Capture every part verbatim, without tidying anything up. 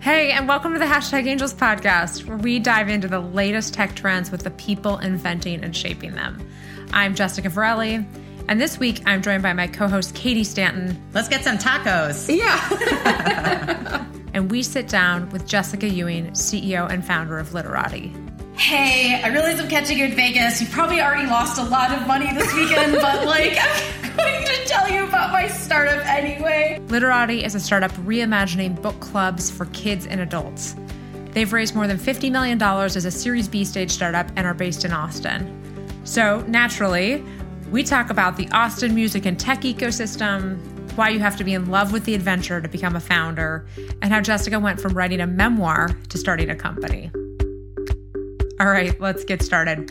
Hey, and welcome to the Hashtag Angels podcast, where we dive into the latest tech trends with the people inventing and shaping them. I'm Jessica Varelli, and this week I'm joined by my co-host Katie Stanton. Let's get some tacos. Yeah. And we sit down with Jessica Ewing, C E O and founder of Literati. Hey, I realize I'm catching you in Vegas. You probably already lost a lot of money this weekend, but like, I'm going to tell you about my startup anyway. Literati is a startup reimagining book clubs for kids and adults. They've raised more than fifty million dollars as a Series B stage startup and are based in Austin. So naturally, we talk about the Austin music and tech ecosystem, why you have to be in love with the adventure to become a founder, and how Jessica went from writing a memoir to starting a company. All right, let's get started.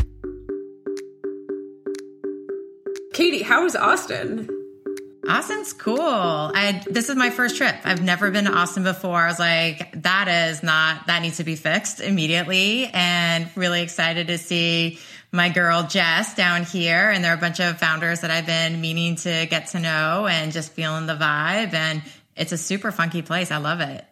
Katie, how is Austin? Austin's cool. I this is my first trip. I've never been to Austin before. I was like, that is not, that needs to be fixed immediately. And really excited to see my girl Jess down here. And there are a bunch of founders that I've been meaning to get to know and just feeling the vibe. And it's a super funky place. I love it.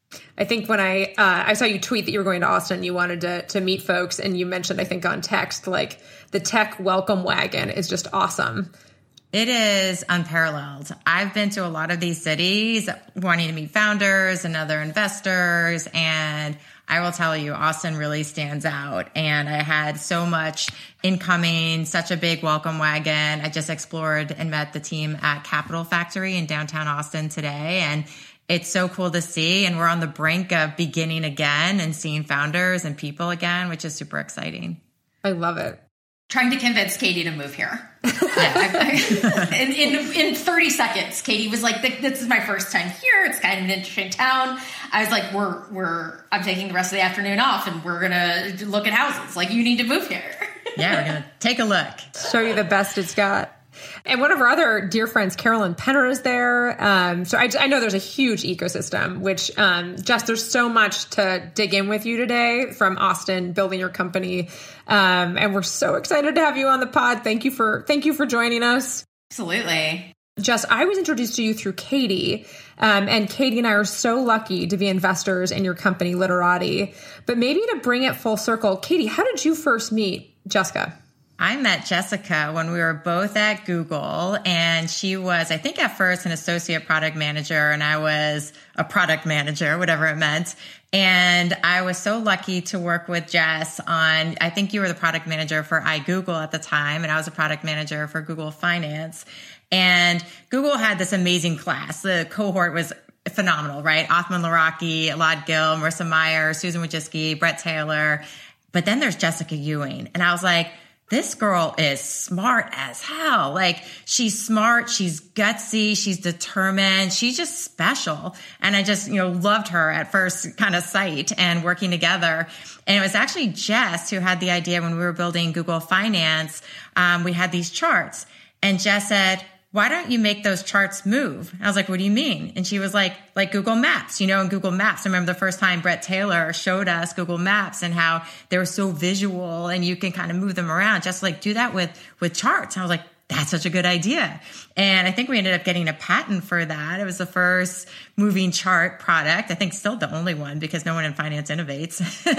I think when I uh, I saw you tweet that you were going to Austin, you wanted to to meet folks, and you mentioned, I think on text, like the tech welcome wagon is just awesome. It is unparalleled. I've been to a lot of these cities wanting to meet founders and other investors, and I will tell you, Austin really stands out. And I had so much incoming, such a big welcome wagon. I just explored and met the team at Capital Factory in downtown Austin today, and it's so cool to see. And we're on the brink of beginning again and seeing founders and people again, which is super exciting. I love it. Trying to convince Katie to move here. yeah, in, in in thirty seconds, Katie was like, "This is my first time here. It's kind of an interesting town." I was like, "We're we're I'm taking the rest of the afternoon off, and we're gonna look at houses. Like, you need to move here." Yeah, we're gonna take a look, show you the best it's got. And one of our other dear friends, Carolyn Penner, is there. Um, so I, I know there's a huge ecosystem, which, um, Jess, there's so much to dig in with you today from Austin, building your company. Um, and we're so excited to have you on the pod. Thank you for, thank you for joining us. Absolutely. Jess, I was introduced to you through Katie, um, and Katie and I are so lucky to be investors in your company, Literati. But maybe to bring it full circle, Katie, how did you first meet Jessica? I met Jessica when we were both at Google, and she was, I think at first, an associate product manager, and I was a product manager, whatever it meant. And I was so lucky to work with Jess on, I think you were the product manager for iGoogle at the time, and I was a product manager for Google Finance. And Google had this amazing class. The cohort was phenomenal, right? Othman Laraki, Elad Gil, Marissa Meyer, Susan Wojcicki, Brett Taylor. But then there's Jessica Ewing. And I was like, this girl is smart as hell. Like, she's smart, she's gutsy, she's determined, she's just special. And I just, you know, loved her at first kind of sight and working together. And it was actually Jess who had the idea when we were building Google Finance. Um, we had these charts, and Jess said, why don't you make those charts move? I was like, what do you mean? And she was like, like Google Maps, you know, in Google Maps. I remember the first time Brett Taylor showed us Google Maps and how they were so visual and you can kind of move them around. Just like do that with, with charts. And I was like, that's such a good idea. And I think we ended up getting a patent for that. It was the first moving chart product. I think still the only one because no one in finance innovates.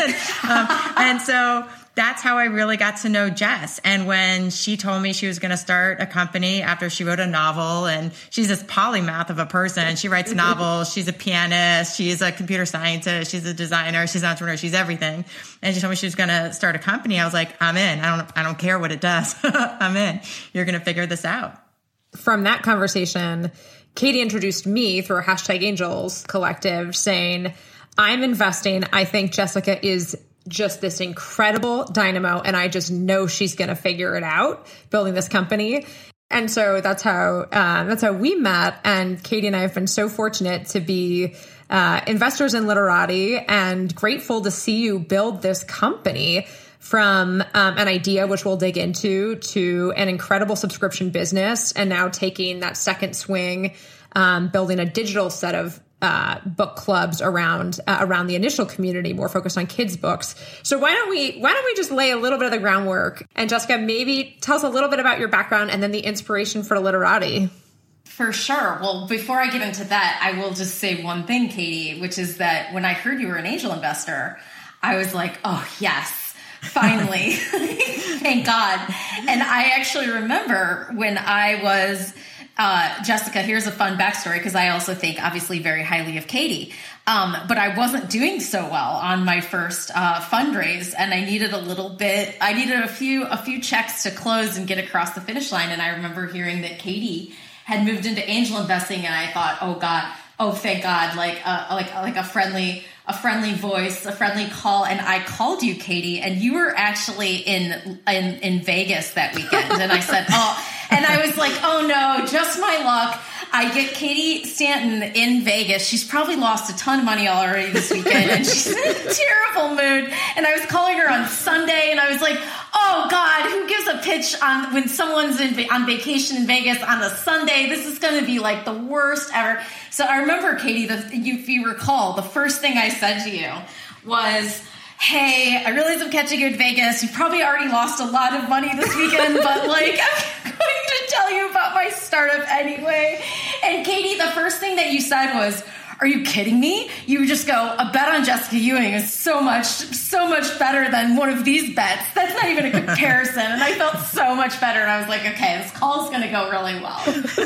um, and so that's how I really got to know Jess. And when she told me she was going to start a company after she wrote a novel, and she's this polymath of a person. She writes novels. She's a pianist. She's a computer scientist. She's a designer. She's an entrepreneur. She's everything. And she told me she was going to start a company. I was like, I'm in. I don't, I don't care what it does. I'm in. You're going to figure this out. From that conversation, Katie introduced me through our Hashtag Angels collective saying, I'm investing. I think Jessica is just this incredible dynamo, and I just know she's going to figure it out building this company. And so that's how uh, that's how we met. And Katie and I have been so fortunate to be uh, investors in Literati, and grateful to see you build this company from um, an idea, which we'll dig into, to an incredible subscription business, and now taking that second swing, um, building a digital set of Uh, book clubs around uh, around the initial community, more focused on kids' books. So why don't we why don't we just lay a little bit of the groundwork? And Jessica, maybe tell us a little bit about your background and then the inspiration for Literati. For sure. Well, before I get into that, I will just say one thing, Katie, which is that when I heard you were an angel investor, I was like, oh, yes, finally. Thank God. And I actually remember when I was, uh, Jessica, here's a fun backstory, because I also think obviously very highly of Katie. Um, but I wasn't doing so well on my first uh, fundraise, and I needed a little bit, I needed a few, a few checks to close and get across the finish line. And I remember hearing that Katie had moved into angel investing, and I thought, oh God, oh thank God, like uh, like like a friendly a friendly voice, a friendly call, and I called you, Katie, and you were actually in in, in Vegas that weekend, and I said, oh, and I was like, oh no, just my luck. I get Katie Stanton in Vegas. She's probably lost a ton of money already this weekend, and she's in a terrible mood. And I was calling her on Sunday, and I was like, oh God, who gives a pitch on when someone's in, on vacation in Vegas on a Sunday? This is going to be like the worst ever. So I remember, Katie, the, you, if you recall, the first thing I said to you was, hey, I realize I'm catching you in Vegas. You probably already lost a lot of money this weekend, but like, I'm going to tell you about my startup anyway. And Katie, the first thing that you said was, are you kidding me? You just go, a bet on Jessica Ewing is so much, so much better than one of these bets. That's not even a comparison. And I felt so much better. And I was like, okay, this call is going to go really well.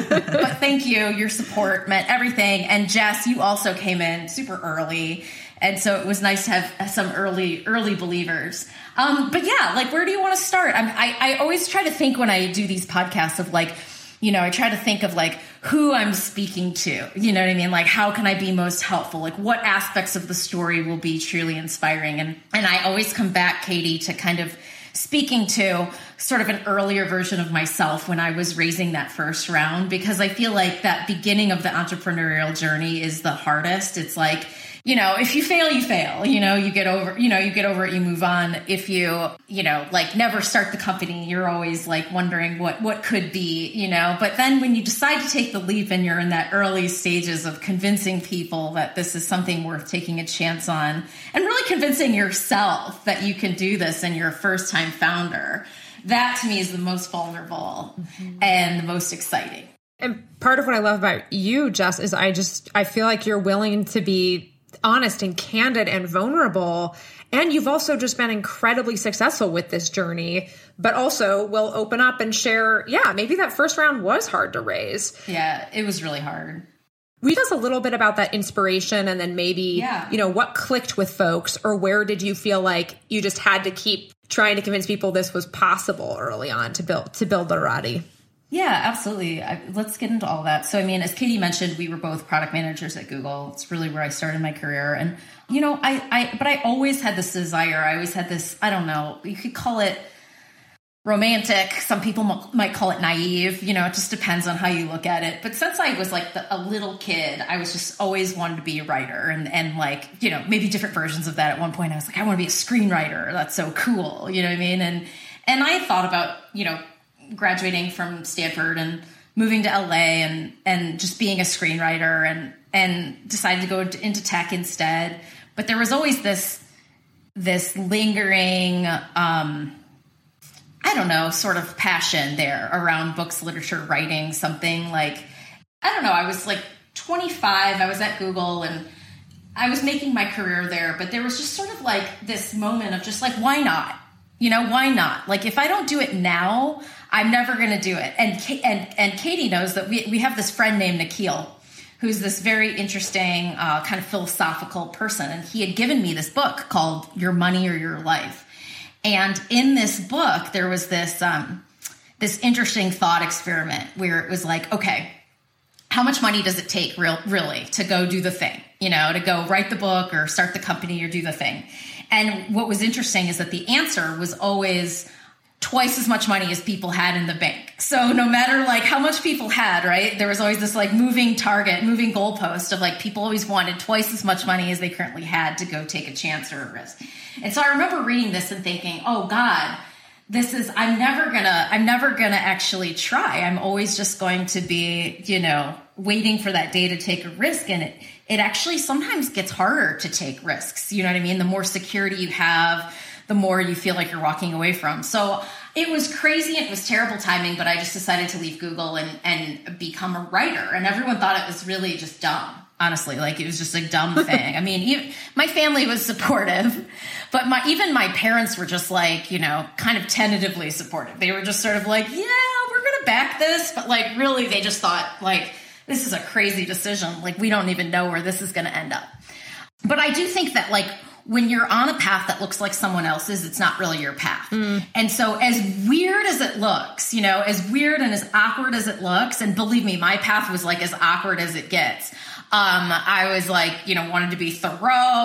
But thank you. Your support meant everything. And Jess, you also came in super early. And so it was nice to have some early, early believers. Um, but yeah, like, where do you want to start? I'm, I, I always try to think when I do these podcasts of like, you know, I try to think of like who I'm speaking to, you know what I mean? Like, how can I be most helpful? Like, what aspects of the story will be truly inspiring? And, and I always come back, Katie, to kind of speaking to sort of an earlier version of myself when I was raising that first round, because I feel like that beginning of the entrepreneurial journey is the hardest. It's like, you know, if you fail, you fail, you know, you get over, you know, you get over it, you move on. If you, you know, like never start the company, you're always like wondering what, what could be, you know, but then when you decide to take the leap and you're in that early stages of convincing people that this is something worth taking a chance on, and really convincing yourself that you can do this and you're a first time founder, that to me is the most vulnerable mm-hmm. and the most exciting. And part of what I love about you, Jess, is I just, I feel like you're willing to be honest and candid and vulnerable. And you've also just been incredibly successful with this journey, but also will open up and share, yeah, maybe that first round was hard to raise. Yeah, it was really hard. Read us a little bit about that inspiration, and then maybe, yeah. you know, what clicked with folks, or where did you feel like you just had to keep trying to convince people this was possible early on to build, to build Literati? Yeah, absolutely. I, let's get into all that. So, I mean, as Katie mentioned, we were both product managers at Google. It's really where I started my career. And, you know, I, I, but I always had this desire. I always had this, I don't know, you could call it romantic. Some people m- might call it naive. You know, it just depends on how you look at it. But since I was like the, a little kid, I was just always wanted to be a writer, and, and like, you know, maybe different versions of that. At one point, I was like, I want to be a screenwriter. That's so cool. You know what I mean? And, and I thought about, you know, graduating from Stanford and moving to L A and, and just being a screenwriter, and, and decided to go into tech instead. But there was always this, this lingering, um, I don't know, sort of passion there around books, literature, writing, something like, I don't know. I was like twenty-five. I was at Google and I was making my career there, but there was just sort of like this moment of just like, why not? You know, why not? Like, if I don't do it now, I'm never going to do it. And and and Katie knows that we we have this friend named Nikhil, who's this very interesting uh, kind of philosophical person. And he had given me this book called Your Money or Your Life. And in this book, there was this um, this interesting thought experiment where it was like, okay, how much money does it take real, really to go do the thing? You know, to go write the book or start the company or do the thing. And what was interesting is that the answer was always twice as much money as people had in the bank. So no matter like how much people had, right, there was always this like moving target, moving goalpost of like people always wanted twice as much money as they currently had to go take a chance or a risk. And so I remember reading this and thinking, oh God, this is, I'm never gonna, I'm never gonna actually try. I'm always just going to be, you know, waiting for that day to take a risk. And it, it actually sometimes gets harder to take risks. You know what I mean? The more security you have, the more you feel like you're walking away from. So it was crazy. It was terrible timing, but I just decided to leave Google and, and become a writer. And everyone thought it was really just dumb. Honestly, like it was just a dumb thing. I mean, even, my family was supportive, but my, even my parents were just like, you know, kind of tentatively supportive. They were just sort of like, yeah, we're going to back this. But like, really, they just thought like, this is a crazy decision. Like, we don't even know where this is going to end up. But I do think that like, when you're on a path that looks like someone else's, it's not really your path. Mm. And so as weird as it looks, you know, as weird and as awkward as it looks, and believe me, my path was like as awkward as it gets. Um, I was like, you know, wanted to be Thoreau.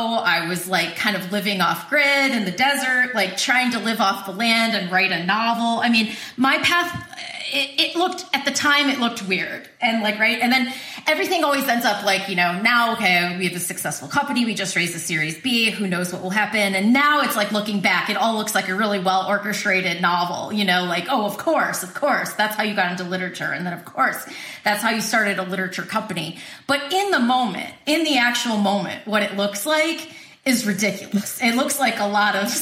I was like kind of living off grid in the desert, like trying to live off the land and write a novel. I mean, my path, it, it looked, at the time, it looked weird. And like, right. And then everything always ends up like, you know, now, okay, we have a successful company. We just raised a Series B. Who knows what will happen? And now it's like looking back, it all looks like a really well orchestrated novel, you know, like, oh, of course, of course, that's how you got into literature. And then of course, that's how you started a literature company. But in the moment, in the actual moment, what it looks like is ridiculous. It looks like a lot of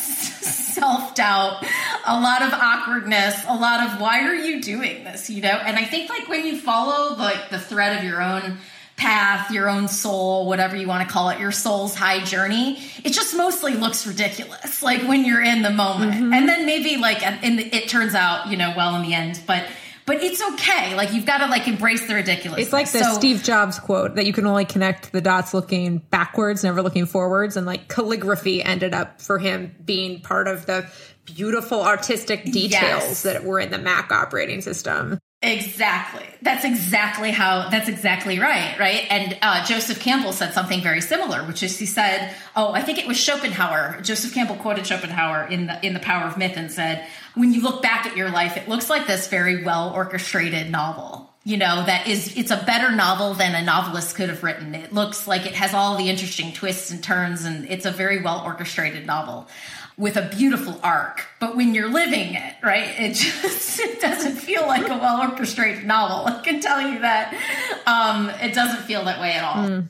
self-doubt, a lot of awkwardness, a lot of why are you doing this, you know? And I think like when you follow like the thread of your own path, your own soul, whatever you want to call it, your soul's high journey, it just mostly looks ridiculous, like when you're in the moment. Mm-hmm. And then maybe like in the, it turns out, you know, well in the end, but But it's okay. Like, you've got to, like, embrace the ridiculousness. It's like the so, Steve Jobs quote that you can only connect the dots looking backwards, never looking forwards. And, like, calligraphy ended up for him being part of the beautiful artistic details yes. that were in the Mac operating system. Exactly. That's exactly how, that's exactly right, right? And uh, Joseph Campbell said something very similar, which is he said, oh, I think it was Schopenhauer. Joseph Campbell quoted Schopenhauer in the, in The Power of Myth and said, when you look back at your life, it looks like this very well orchestrated novel, you know, that is, it's a better novel than a novelist could have written. It looks like it has all the interesting twists and turns, and it's a very well orchestrated novel with a beautiful arc. But when you're living it, right, it just it doesn't feel like a well orchestrated novel. I can tell you that. Um, it doesn't feel that way at all. Mm.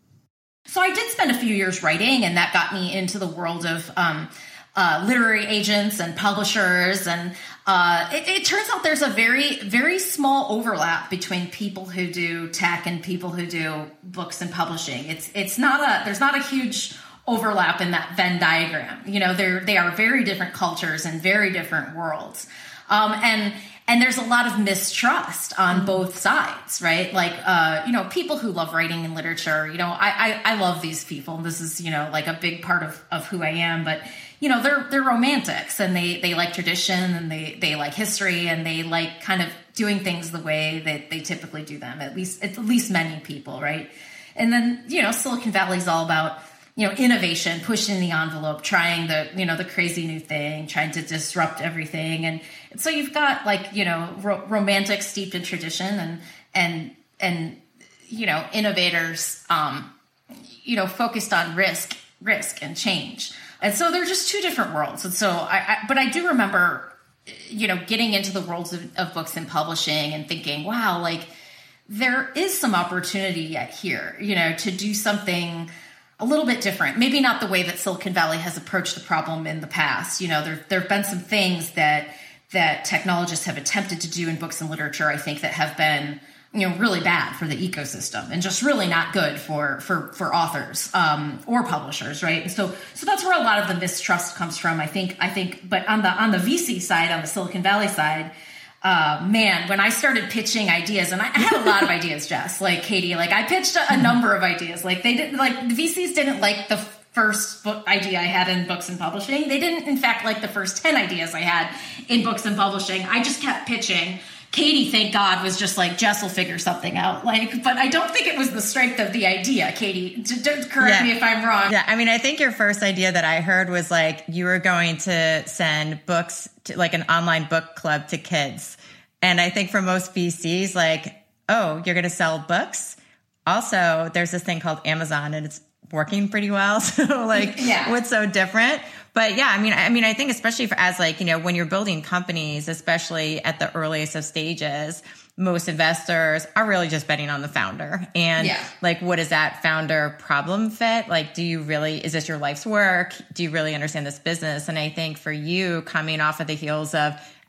So I did spend a few years writing, and that got me into the world of um, uh, literary agents and publishers. And uh, it, it turns out there's a very, very small overlap between people who do tech and people who do books and publishing. It's it's not a there's not a huge overlap in that Venn diagram. You know, they're they are very different cultures and very different worlds. Um, and and there's a lot of mistrust on both sides, right? Like, uh, you know, people who love writing and literature, you know, I, I, I love these people. This is, you know, like a big part of, of who I am. But, you know, they're they're romantics, and they, they like tradition, and they, they like history, and they like kind of doing things the way that they typically do them, at least at least many people, right? And then, you know, Silicon Valley is all about, you know, innovation, pushing the envelope, trying the, you know, the crazy new thing, trying to disrupt everything. And so you've got like, you know, ro- romantic steeped in tradition, and, and, and, you know, innovators, um, you know, focused on risk, risk and change. And so they're just two different worlds. And so I, I but I do remember, you know, getting into the worlds of, of books and publishing and thinking, wow, like there is some opportunity yet here, you know, to do something a little bit different. Maybe not the way that Silicon Valley has approached the problem in the past. You know, there there have been some things that that technologists have attempted to do in books and literature, I think, that have been, you know, really bad for the ecosystem and just really not good for for for authors um, or publishers, right? And so so that's where a lot of the mistrust comes from, I think. I think, but on the on the V C side, on the Silicon Valley side. Uh, man, when I started pitching ideas, and I, I had a lot of ideas, Jess, like Katie, like I pitched a, a number of ideas. Like they didn't, like the V Cs didn't like the first book idea I had in books and publishing. They didn't, in fact, like the first ten ideas I had in books and publishing. I just kept pitching. Katie, thank God, was just like, Jess will figure something out. Like, but I don't think it was the strength of the idea, Katie. D- don't correct yeah. me if I'm wrong. Yeah, I mean, I think your first idea that I heard was like you were going to send books to like an online book club to kids. And I think for most V Cs, like, oh, you're going to sell books? Also, there's this thing called Amazon, and it's working pretty well. So like, yeah. what's so different? But yeah, I mean, I mean, I think especially for as like, you know, when you're building companies, especially at the earliest of stages, most investors are really just betting on the founder. And yeah. like, what is that founder problem fit? Like, do you really, is this your life's work? Do you really understand this business? And I think for you, coming off of the heels of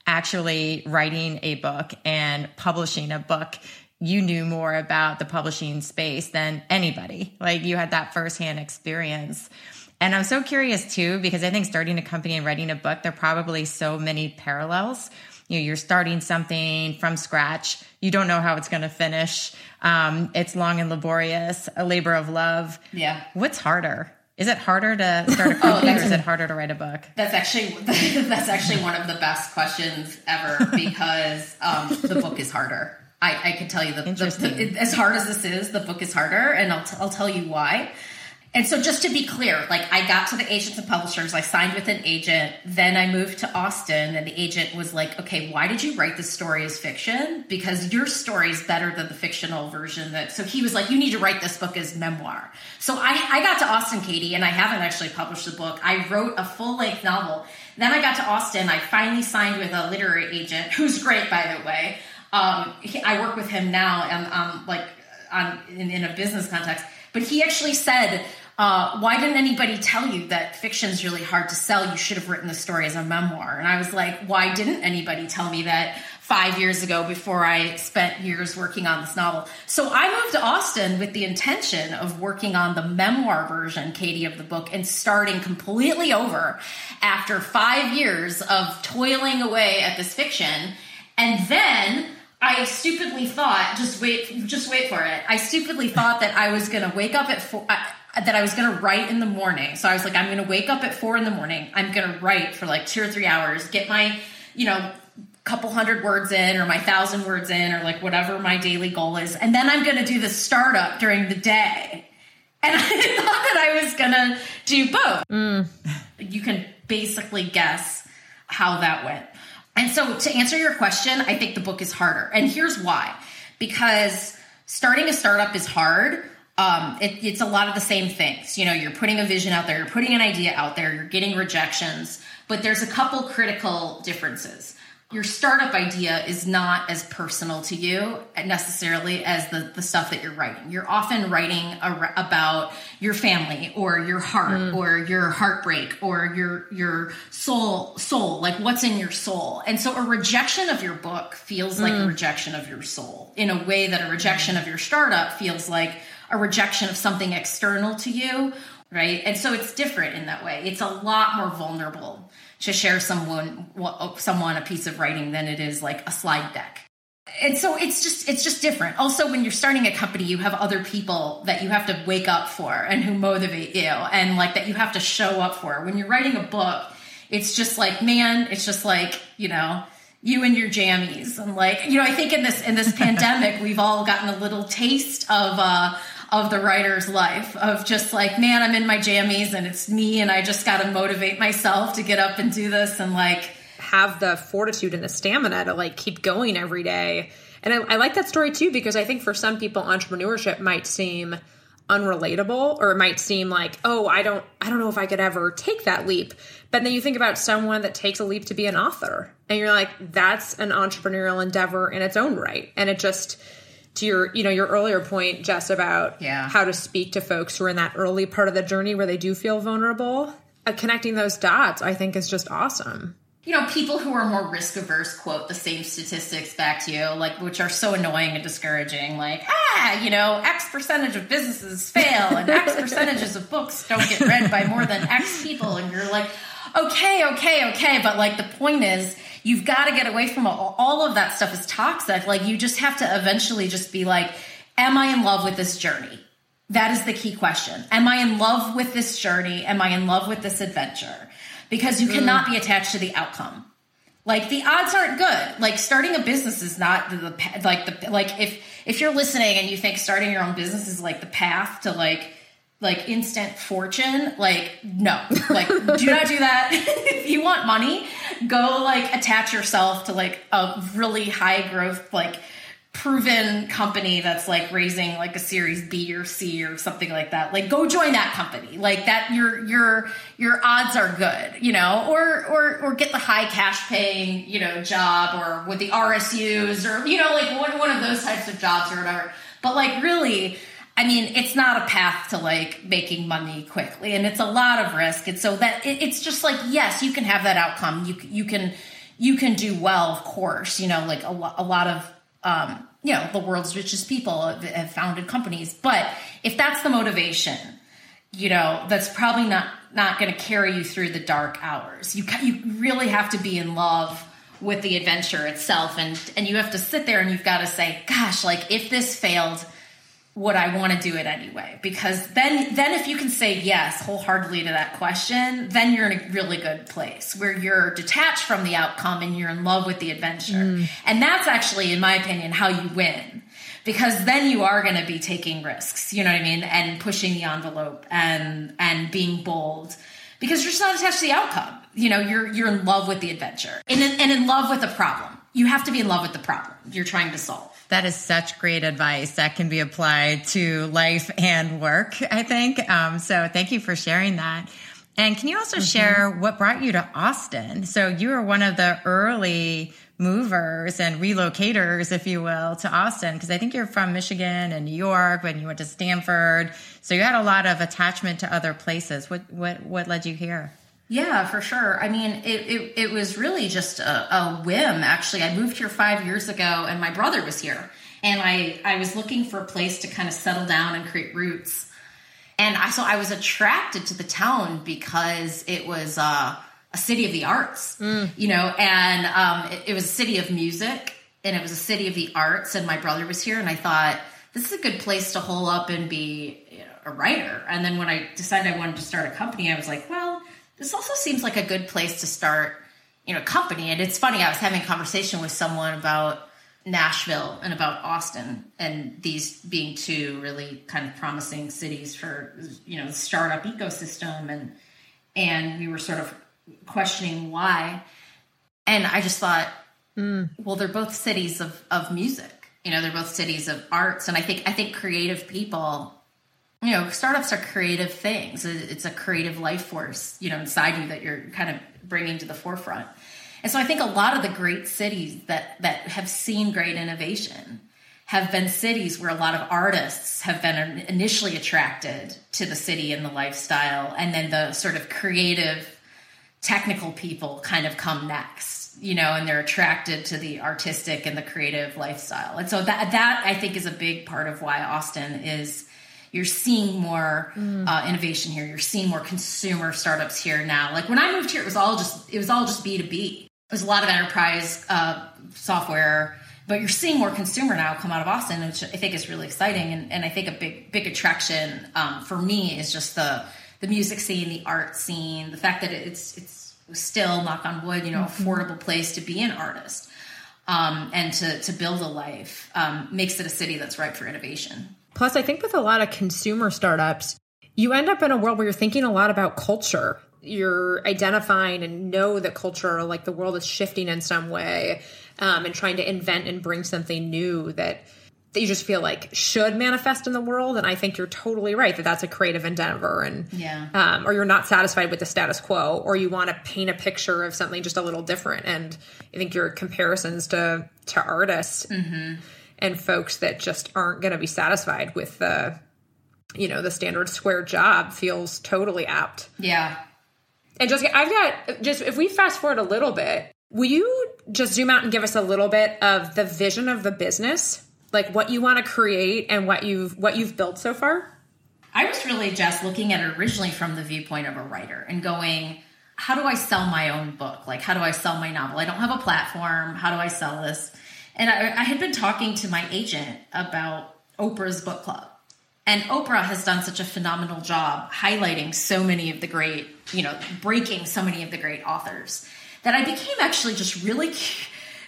actually writing a book and publishing a book, you knew more about the publishing space than anybody. Like you had that firsthand experience. And I'm so curious too, because I think starting a company and writing a book, there are probably so many parallels. You know, you're starting something from scratch. You don't know how it's going to finish. Um, it's long and laborious, a labor of love. Yeah. What's harder? Is it harder to start a company oh, or is it harder to write a book? That's actually that's actually one of the best questions ever because um, the book is harder. I, I can tell you the, the, the as hard as this is, the book is harder, and I'll t- I'll tell you why. And so just to be clear, like I got to the agents and publishers, I signed with an agent, then I moved to Austin and the agent was like, okay, why did you write this story as fiction? Because your story is better than the fictional version. That So he was like, you need to write this book as memoir. So I, I got to Austin, Katie, and I haven't actually published the book. I wrote a full length novel. Then I got to Austin. I finally signed with a literary agent, who's great, by the way. Um, he, I work with him now and um, like on, in, in a business context. But he actually said, Uh, why didn't anybody tell you that fiction is really hard to sell? You should have written the story as a memoir. And I was like, why didn't anybody tell me that five years ago before I spent years working on this novel? So I moved to Austin with the intention of working on the memoir version, Katie, of the book and starting completely over after five years of toiling away at this fiction. And then I stupidly thought, just wait, just wait for it. I stupidly thought that I was going to wake up at four, uh, that I was going to write in the morning. So I was like, I'm going to wake up at four in the morning. I'm going to write for like two or three hours, get my, you know, couple hundred words in or my thousand words in or like whatever my daily goal is. And then I'm going to do the startup during the day. And I thought that I was going to do both. Mm. You can basically guess how that went. And so to answer your question, I think the book is harder. And here's why. Because starting a startup is hard. Um, it, it's a lot of the same things. You know, you're putting a vision out there, you're putting an idea out there, you're getting rejections, but there's a couple critical differences. Your startup idea is not as personal to you necessarily as the, the stuff that you're writing. You're often writing a, about your family or your heart mm. or your heartbreak or your your soul, soul, like what's in your soul. And so a rejection of your book feels like mm. a rejection of your soul in a way that a rejection of your startup feels like a rejection of something external to you, right? And so it's different in that way. It's a lot more vulnerable to share someone someone a piece of writing than it is like a slide deck. And so it's just it's just different. Also, when you're starting a company, you have other people that you have to wake up for and who motivate you and like that you have to show up for. When you're writing a book, it's just like, man, it's just like, you know, you and your jammies. And like, you know, I think in this in this pandemic, we've all gotten a little taste of uh of the writer's life of just like, man, I'm in my jammies and it's me and I just got to motivate myself to get up and do this and like have the fortitude and the stamina to like keep going every day. And I, I like that story too, because I think for some people, entrepreneurship might seem unrelatable or it might seem like, oh, I don't, I don't know if I could ever take that leap. But then you think about someone that takes a leap to be an author and you're like, that's an entrepreneurial endeavor in its own right. And it just, to your, you know, your earlier point, Jess, about yeah. how to speak to folks who are in that early part of the journey where they do feel vulnerable, uh, connecting those dots, I think is just awesome. You know, people who are more risk averse quote the same statistics back to you, like, which are so annoying and discouraging. Like, ah, you know, X percentage of businesses fail and X percentages of books don't get read by more than X people. And you're like, okay, okay, okay. But like, the point is, you've got to get away from all, all of that stuff is toxic. Like, you just have to eventually just be like, am I in love with this journey? That is the key question. Am I in love with this journey? Am I in love with this adventure? Because you cannot mm. be attached to the outcome. Like, the odds aren't good. Like, starting a business is not the, the like the like if if you're listening and you think starting your own business is like the path to like like instant fortune, like, no, like, do not do that. If you want money, go like attach yourself to like a really high growth, like proven company that's like raising like a series B or C or something like that. Like, go join that company. Like that, your your your odds are good, you know, or or or get the high cash paying, you know, job or with the R S Us or, you know, like one one of those types of jobs or whatever. But like, really, I mean, it's not a path to like making money quickly, and it's a lot of risk. And so that it, it's just like, yes, you can have that outcome. You you can you can do well, of course, you know, like a, lo- a lot of, um, you know, the world's richest people have, have founded companies. But if that's the motivation, you know, that's probably not, not going to carry you through the dark hours. You you really have to be in love with the adventure itself. And, and you have to sit there and you've got to say, gosh, like if this failed, would I want to do it anyway? Because then, then if you can say yes wholeheartedly to that question, then you're in a really good place where you're detached from the outcome and you're in love with the adventure. Mm. And that's actually, in my opinion, how you win. Because then you are going to be taking risks, you know what I mean? And pushing the envelope and, and being bold because you're just not attached to the outcome. You know, you're, you're in love with the adventure and in, and in love with the problem. You have to be in love with the problem you're trying to solve. That is such great advice that can be applied to life and work, I think. Um, so thank you for sharing that. And can you also mm-hmm. share what brought you to Austin? So you were one of the early movers and relocators, if you will, to Austin, because I think you're from Michigan and New York, but you went to Stanford. So you had a lot of attachment to other places. What what what led you here? Yeah, for sure. I mean, it, it, it was really just a, a whim, actually. I moved here five years ago, and my brother was here. And I, I was looking for a place to kind of settle down and create roots. And I so I was attracted to the town because it was uh, a city of the arts, mm. you know, and um, it, it was a city of music, and it was a city of the arts, and my brother was here, and I thought, this is a good place to hole up and be you know, a writer. And then when I decided I wanted to start a company, I was like, well, this also seems like a good place to start, you know, a company. And it's funny, I was having a conversation with someone about Nashville and about Austin and these being two really kind of promising cities for, you know, the startup ecosystem. And, and we were sort of questioning why. And I just thought, mm. well, they're both cities of, of music, you know, they're both cities of arts. And I think, I think creative people, you know, startups are creative things. It's a creative life force, you know, inside you that you're kind of bringing to the forefront. And so I think a lot of the great cities that, that have seen great innovation have been cities where a lot of artists have been initially attracted to the city and the lifestyle. And then the sort of creative, technical people kind of come next, you know, and they're attracted to the artistic and the creative lifestyle. And so that, that I think is a big part of why Austin is, you're seeing more mm. uh, innovation here. You're seeing more consumer startups here now. Like when I moved here, it was all just it was all just B two B. It was a lot of enterprise uh, software, but you're seeing more consumer now come out of Austin, which I think is really exciting. And, and I think a big big attraction um, for me is just the the music scene, the art scene, the fact that it's it's still, knock on wood, you know, mm-hmm. affordable place to be an artist um, and to to build a life um, makes it a city that's ripe for innovation. Plus, I think with a lot of consumer startups, you end up in a world where you're thinking a lot about culture. You're identifying and know that culture, like the world is shifting in some way um, and trying to invent and bring something new that, that you just feel like should manifest in the world. And I think you're totally right that that's a creative endeavor. And yeah. um, or you're not satisfied with the status quo, or you want to paint a picture of something just a little different. And I think your comparisons to, to artists mm-hmm. and folks that just aren't going to be satisfied with the, you know, the standard square job feels totally apt. Yeah. And just, I've got, just, if we fast forward a little bit, will you just zoom out and give us a little bit of the vision of the business? Like what you want to create and what you've, what you've built so far? I was really just looking at it originally from the viewpoint of a writer and going, how do I sell my own book? Like, how do I sell my novel? I don't have a platform. How do I sell this? And I, I had been talking to my agent about Oprah's book club. And Oprah has done such a phenomenal job highlighting so many of the great, you know, breaking so many of the great authors that I became actually just really cu-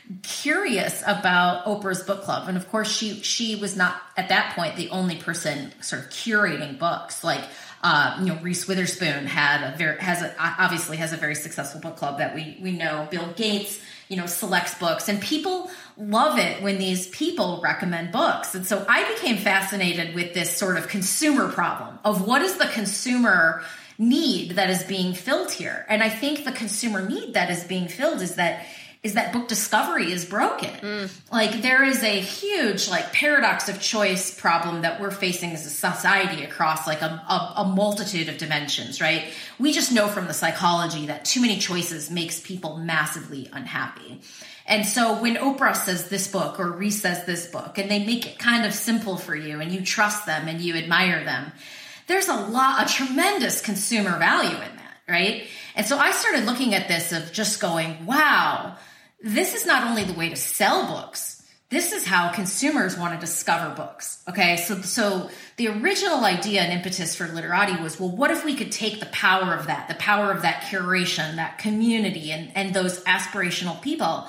curious about Oprah's book club. And of course, she she was not at that point the only person sort of curating books. Like, uh, you know, Reese Witherspoon had a very has a, obviously has a very successful book club that we we know. Bill Gates, you know, selects books, and people love it when these people recommend books. And so I became fascinated with this sort of consumer problem of what is the consumer need that is being filled here. And I think the consumer need that is being filled is that is that book discovery is broken. Mm. Like there is a huge like paradox of choice problem that we're facing as a society across like a, a, a multitude of dimensions, right? We just know from the psychology that too many choices makes people massively unhappy. And so when Oprah says this book or Reese says this book, and they make it kind of simple for you and you trust them and you admire them, there's a lot, a tremendous consumer value in that, right? And so I started looking at this of just going, wow, this is not only the way to sell books, this is how consumers want to discover books. Okay, so so the original idea and impetus for Literati was, well, what if we could take the power of that, the power of that curation, that community, and, and those aspirational people,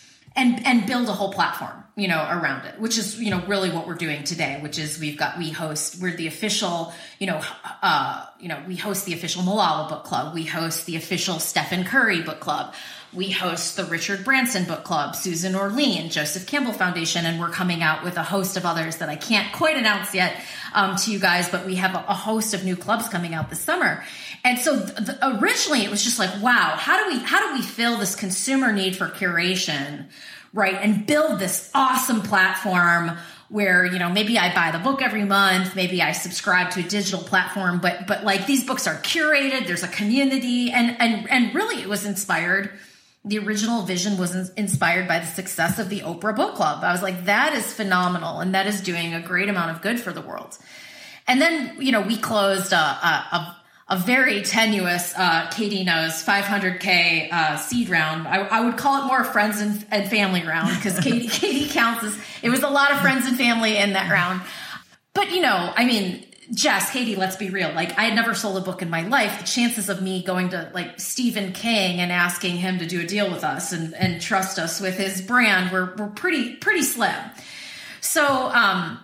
and and build a whole platform, you know, around it, which is, you know, really what we're doing today, which is we've got, we host, we're the official, you know, uh, you know, we host the official Malala Book Club. We host the official Stephen Curry Book Club. We host the Richard Branson Book Club, Susan Orlean, Joseph Campbell Foundation, and we're coming out with a host of others that I can't quite announce yet um, to you guys, but we have a, a host of new clubs coming out this summer. And so th- th- originally it was just like, wow, how do we how do we fill this consumer need for curation, right, and build this awesome platform where, you know, maybe I buy the book every month, maybe I subscribe to a digital platform, but but like these books are curated, there's a community, and and and really it was inspired. The original vision was inspired by the success of the Oprah Book Club. I was like, that is phenomenal, and that is doing a great amount of good for the world. And then, you know, we closed a, a, a very tenuous, uh, Katie knows, five hundred K uh, seed round. I, I would call it more friends and, and family round because Katie, Katie counts as, it was a lot of friends and family in that round. But, you know, I mean, Jess, Katie, let's be real. Like, I had never sold a book in my life. The chances of me going to like Stephen King and asking him to do a deal with us and, and trust us with his brand were, were pretty, pretty slim. So, um,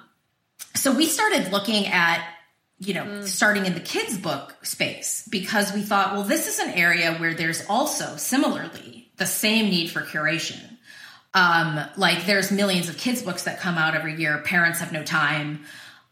so we started looking at, you know, mm. starting in the kids book space because we thought, well, this is an area where there's also similarly the same need for curation. Um, like there's millions of kids books that come out every year. Parents have no time.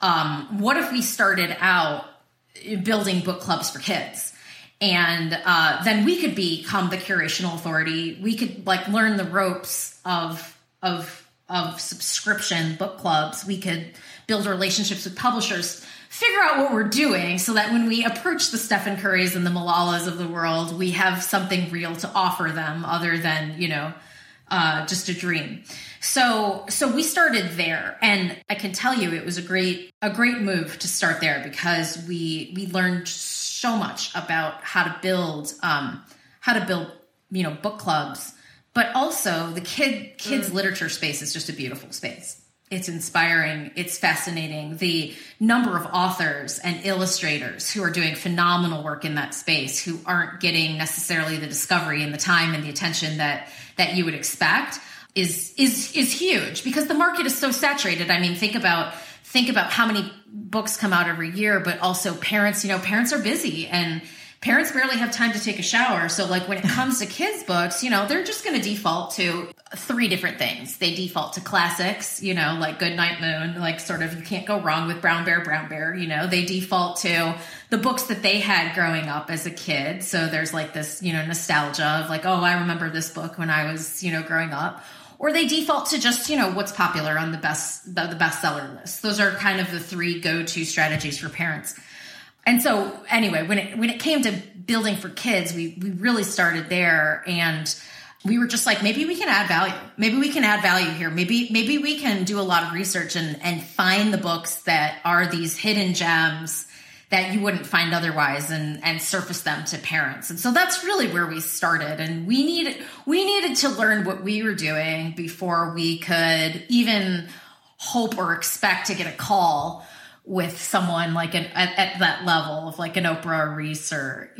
Um, what if we started out building book clubs for kids? And uh, then we could become the curational authority. We could like learn the ropes of of of subscription book clubs. We could build relationships with publishers, figure out what we're doing so that when we approach the Stephen Currys and the Malalas of the world, we have something real to offer them other than, you know, uh, just a dream. So, so we started there, and I can tell you it was a great, a great move to start there because we, we learned so much about how to build, um, how to build, you know, book clubs, but also the kid, kids mm. literature space is just a beautiful space. It's inspiring. It's fascinating. The number of authors and illustrators who are doing phenomenal work in that space, who aren't getting necessarily the discovery and the time and the attention that, that you would expect is, is, is huge because the market is so saturated. I mean, think about, think about how many books come out every year, but also parents, you know, parents are busy and parents barely have time to take a shower. So like when it comes to kids books, you know, they're just going to default to three different things. They default to classics, you know, like Goodnight Moon, like sort of you can't go wrong with Brown Bear, Brown Bear, you know, they default to the books that they had growing up as a kid. So there's like this, you know, nostalgia of like, oh, I remember this book when I was, you know, growing up. Or they default to just, you know, what's popular on the best, the, the bestseller list. Those are kind of the three go-to strategies for parents. And so anyway, when it when it came to building for kids, we we really started there, and we were just like, maybe we can add value. Maybe we can add value here. Maybe maybe we can do a lot of research and and find the books that are these hidden gems that you wouldn't find otherwise, and and surface them to parents. And so that's really where we started. And we needed we needed to learn what we were doing before we could even hope or expect to get a call with someone like an, at, at that level of like an Oprah or Reese or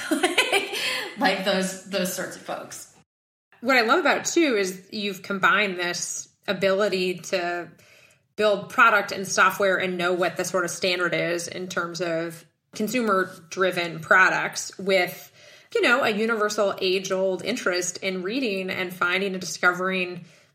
like those those sorts of folks. What I love about it too is you've combined this ability to build product and software and know what the sort of standard is in terms of consumer driven products with, you know, a universal age old interest in reading and finding and discovering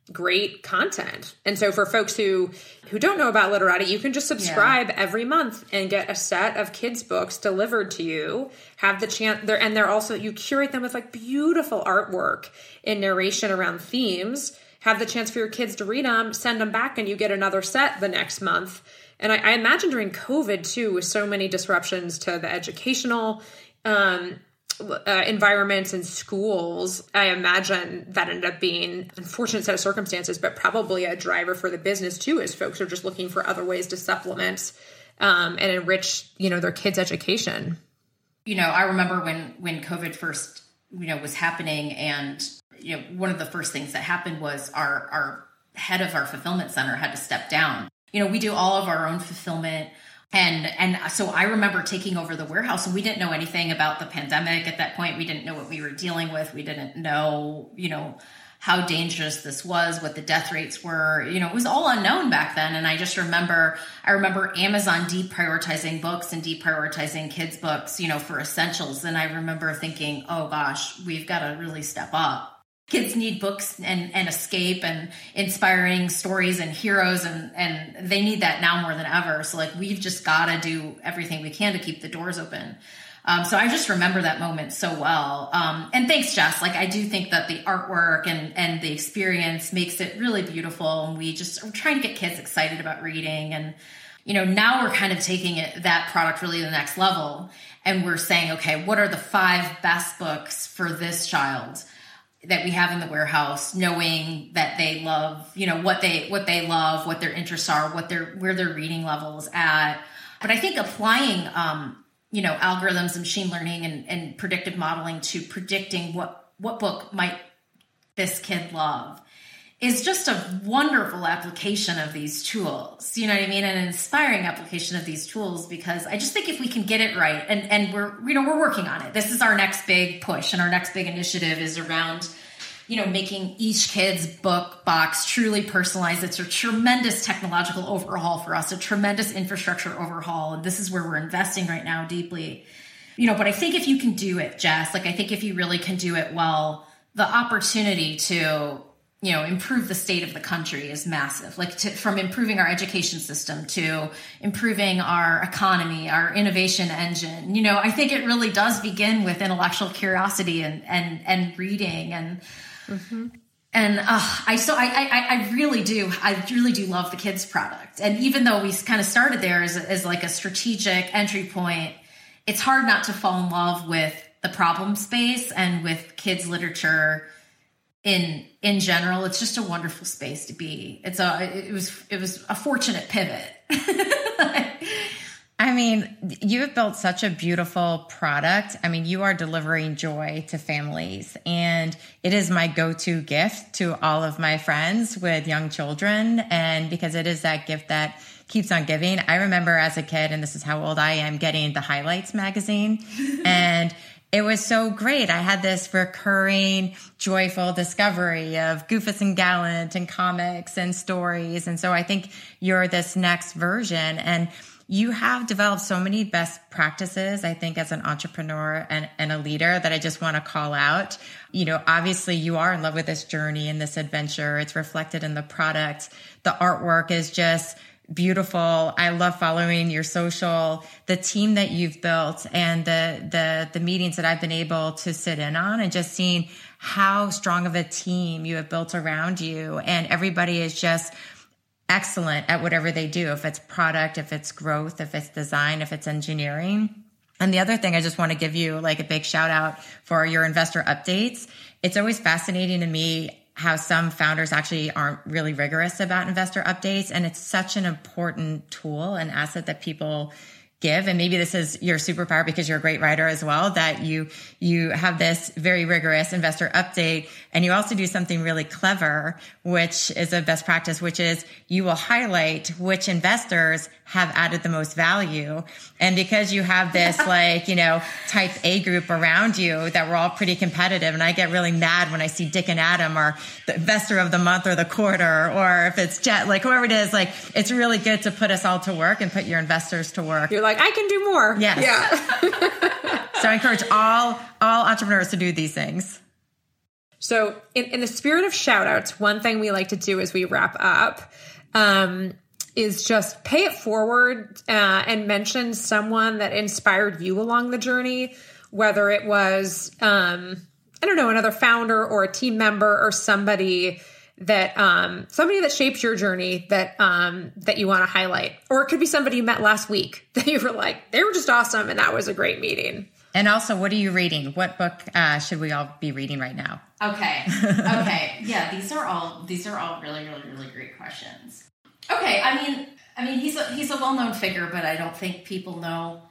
great content. And so for folks who who don't know about Literati, you can just subscribe yeah. every month and get a set of kids books delivered to you. Have the chance there, and they're also, you curate them with like beautiful artwork and narration around themes. Have the chance for your kids to read them, send them back, and you get another set the next month. And I, I imagine during COVID too, with so many disruptions to the educational um Uh, environments and schools, I imagine that ended up being an unfortunate set of circumstances, but probably a driver for the business too, as folks are just looking for other ways to supplement um, and enrich, you know, their kids' education. You know, I remember when when COVID first, you know, was happening, and you know, one of the first things that happened was our our head of our fulfillment center had to step down. You know, we do all of our own fulfillment. And and so I remember taking over the warehouse, and we didn't know anything about the pandemic at that point. We didn't know what we were dealing with. We didn't know, you know, how dangerous this was, what the death rates were. You know, it was all unknown back then. And I just remember, I remember Amazon deprioritizing books and deprioritizing kids' books, you know, for essentials. And I remember thinking, oh gosh, we've got to really step up. Kids need books and, and escape and inspiring stories and heroes, and, and they need that now more than ever. So like, we've just got to do everything we can to keep the doors open. Um, so I just remember that moment so well. Um, and thanks, Jess. Like, I do think that the artwork and, and the experience makes it really beautiful. And we just are trying to get kids excited about reading. And, you know, now we're kind of taking it, that product really to the next level. And we're saying, okay, what are the five best books for this child that we have in the warehouse, knowing that they love, you know, what they, what they love, what their interests are, what their, where their reading level is at. But I think applying, um, you know, algorithms and machine learning and, and predictive modeling to predicting what, what book might this kid love is just a wonderful application of these tools. You know what I mean? An inspiring application of these tools, because I just think if we can get it right, and, and we're, you know, we're working on it. This is our next big push, and our next big initiative is around, you know, making each kid's book box truly personalized. It's a tremendous technological overhaul for us, a tremendous infrastructure overhaul. And this is where we're investing right now deeply, you know, but I think if you can do it, Jess, like, I think if you really can do it well, the opportunity to, you know, improve the state of the country is massive. Like, to, from improving our education system to improving our economy, our innovation engine. You know, I think it really does begin with intellectual curiosity and and and reading and mm-hmm. and uh, I so I, I I really do I really do love the kids product. And even though we kind of started there as as like a strategic entry point, it's hard not to fall in love with the problem space and with kids literature. In in general, it's just a wonderful space to be. It's a it was it was a fortunate pivot. I mean, you have built such a beautiful product. I mean, you are delivering joy to families, and it is my go-to gift to all of my friends with young children. And because it is that gift that keeps on giving. I remember as a kid, and this is how old I am, getting the Highlights magazine, and it was so great. I had this recurring, joyful discovery of Goofus and Gallant and comics and stories. And so I think you're this next version. And you have developed so many best practices, I think, as an entrepreneur and, and a leader that I just want to call out. You know, obviously you are in love with this journey and this adventure. It's reflected in the product. The artwork is just beautiful. I love following your social, the team that you've built, and the the the meetings that I've been able to sit in on, and just seeing how strong of a team you have built around you. And everybody is just excellent at whatever they do, if it's product, if it's growth, if it's design, if it's engineering. And the other thing, I just want to give you like a big shout out for your investor updates. It's always fascinating to me how some founders actually aren't really rigorous about investor updates. And it's such an important tool and asset that people give. And maybe this is your superpower because you're a great writer as well, that you, you have this very rigorous investor update. And you also do something really clever, which is a best practice, which is you will highlight which investors have added the most value. And because you have this like, you know, type A group around you that we're all pretty competitive. And I get really mad when I see Dick and Adam or the investor of the month or the quarter, or if it's Jet, like whoever it is, like it's really good to put us all to work and put your investors to work. You're like, I can do more. Yes. Yeah. So I encourage all, all entrepreneurs to do these things. So in, in the spirit of shout outs, one thing we like to do as we wrap up um, is just pay it forward uh, and mention someone that inspired you along the journey, whether it was, um, I don't know, another founder or a team member or somebody that um, somebody that shaped your journey that um, that you want to highlight. Or it could be somebody you met last week that you were like, they were just awesome and that was a great meeting. And also, what are you reading? What book uh, should we all be reading right now? Okay. Okay. Yeah, these are all these are all really, really, really great questions. Okay, I mean, I mean, he's a he's a well-known figure, but I don't think people know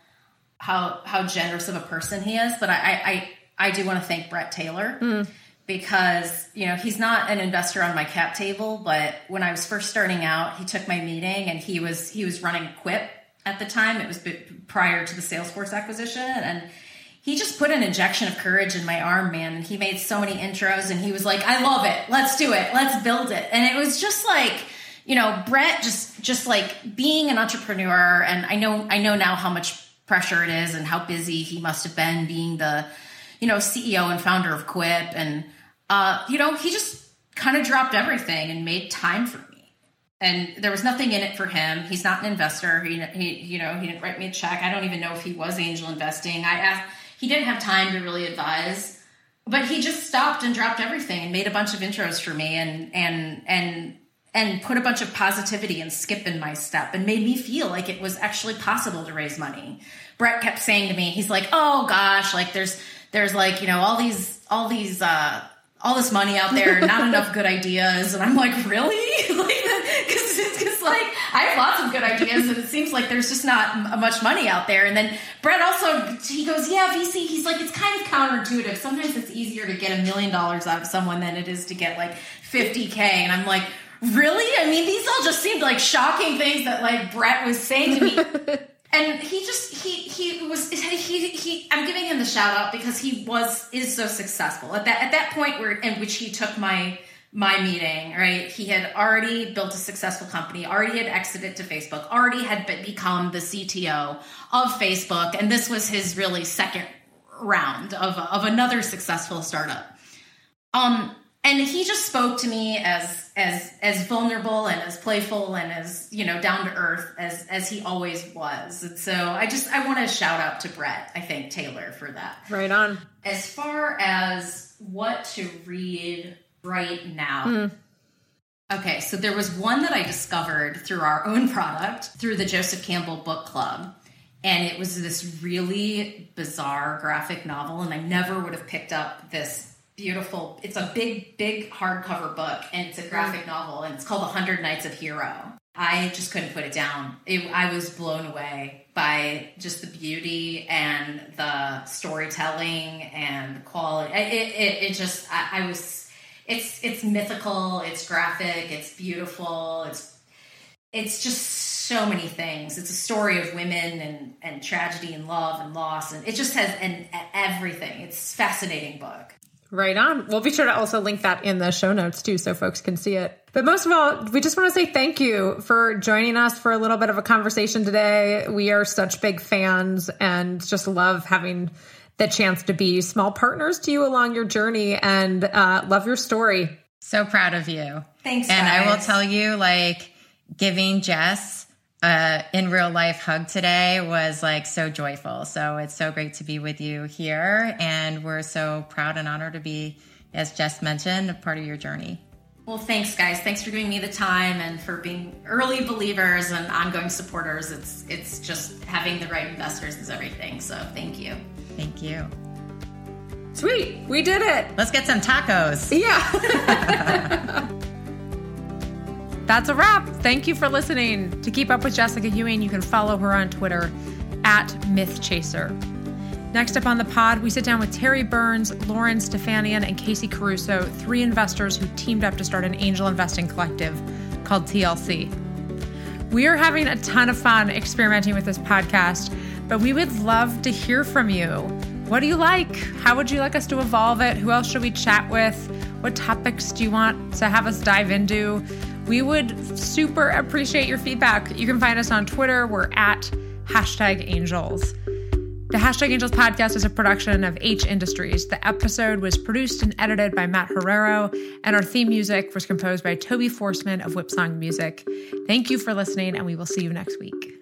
how how generous of a person he is. But I I, I do want to thank Brett Taylor. Mm. Because, you know, he's not an investor on my cap table, but when I was first starting out, he took my meeting and he was he was running Quip at the time. It was prior to the Salesforce acquisition. And he just put an injection of courage in my arm, man. And he made so many intros and he was like, I love it. Let's do it. Let's build it. And it was just like, you know, Brett just just like being an entrepreneur. And I know I know now how much pressure it is and how busy he must have been being the, you know, C E O and founder of Quip. And Uh, you know, he just kind of dropped everything and made time for me. And there was nothing in it for him. He's not an investor. He, he, you know, he didn't write me a check. I don't even know if he was angel investing. I asked, he didn't have time to really advise, but he just stopped and dropped everything and made a bunch of intros for me and, and, and, and put a bunch of positivity and skip in my step and made me feel like it was actually possible to raise money. Brett kept saying to me, he's like, oh gosh, like there's, there's like, you know, all these, all these, uh, all this money out there, not enough good ideas. And I'm like, really? like, cause, cause like, I have lots of good ideas and it seems like there's just not m- much money out there. And then Brett also, he goes, yeah, V C, he's like, it's kind of counterintuitive. Sometimes it's easier to get a million dollars out of someone than it is to get like fifty K. And I'm like, really? I mean, these all just seemed like shocking things that like Brett was saying to me. And he just, he, he was, he, he, I'm giving him the shout out because he was, is so successful at that, at that point where, in which he took my, my meeting, right? He had already built a successful company, already had exited to Facebook, already had become the C T O of Facebook. And this was his really second round of, of another successful startup. Um, And he just spoke to me as as as vulnerable and as playful and as, you know, down to earth as as he always was. And so I just I want to shout out to Brett, I think, Taylor, for that. Right on. As far as what to read right now. Mm. Okay, so there was one that I discovered through our own product, through the Joseph Campbell Book Club. And it was this really bizarre graphic novel, and I never would have picked up this beautiful, it's a big, big hardcover book, and it's a graphic novel, and it's called The Hundred Nights of Hero. I just couldn't put it down. It, I was blown away by just the beauty and the storytelling and the quality. It, it, it just, I, I was, it's, it's mythical, it's graphic, it's beautiful, it's, it's just so many things. It's a story of women and, and tragedy and love and loss, and it just has an, everything. It's a fascinating book. Right on. We'll be sure to also link that in the show notes too, so folks can see it. But most of all, we just want to say thank you for joining us for a little bit of a conversation today. We are such big fans and just love having the chance to be small partners to you along your journey, and uh, love your story. So proud of you. Thanks, And guys. I will tell you, like, giving Jess uh, in real life hug today was like so joyful. So it's so great to be with you here. And we're so proud and honored to be, as Jess mentioned, a part of your journey. Well, thanks, guys. Thanks for giving me the time and for being early believers and ongoing supporters. It's it's just having the right investors is everything. So thank you. Thank you. Sweet. We did it. Let's get some tacos. Yeah. That's a wrap. Thank you for listening. To keep up with Jessica Ewing, you can follow her on Twitter at MythChaser. Next up on the pod, we sit down with Terry Burns, Lauren Stefanian, and Casey Caruso, three investors who teamed up to start an angel investing collective called T L C. We are having a ton of fun experimenting with this podcast, but we would love to hear from you. What do you like? How would you like us to evolve it? Who else should we chat with? What topics do you want to have us dive into? We would super appreciate your feedback. You can find us on Twitter. We're at hashtag angels. The Hashtag Angels podcast is a production of H Industries. The episode was produced and edited by Matt Herrero, and our theme music was composed by Toby Forsman of Whipsong Music. Thank you for listening, and we will see you next week.